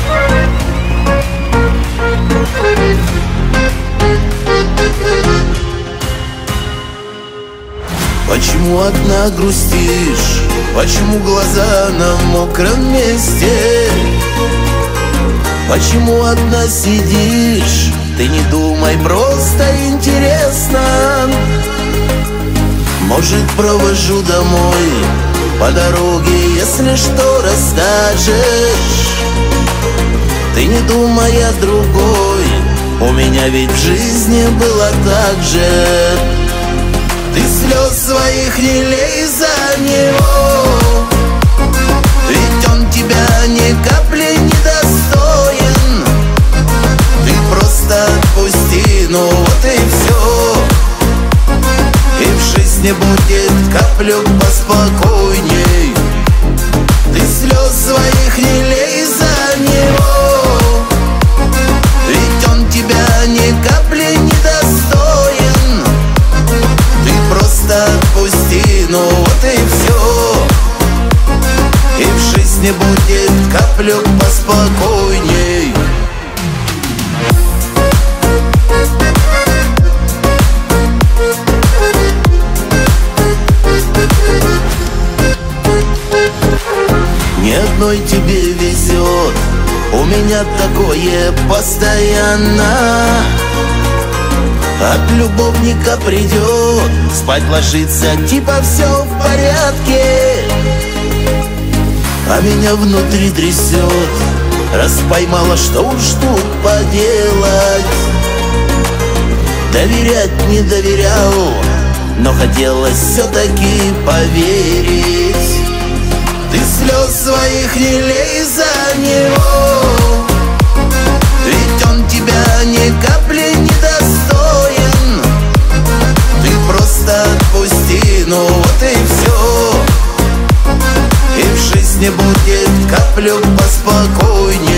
Почему одна грустишь? Почему глаза на мокром месте? Почему одна сидишь? Ты не думай, просто интересно. Может, провожу домой по дороге, если что расскажешь. Ты не думай о другой, у меня ведь в жизни было так же. Ты слез своих не лей за него, ведь он тебя ни капли не достоин. Ты просто отпусти, ну вот и все. И в жизни будет каплю поспокойней. Ты слез своих не лей за него, ведь он тебя ни капли не достоин. Ты просто отпусти, ну вот и все. И в жизни будет каплю поспокойней. Ни одной тебе везет, у меня такое постоянно. От любовника придет, спать ложится, типа все в порядке. А меня внутри трясет, раз поймала, что уж тут поделать. Доверять не доверял, но хотелось все-таки поверить. Ты слез своих не лей за него, ведь он тебя ни капли не достоин. Ты просто отпусти, ну вот и все. И в жизни будет каплю поспокойней.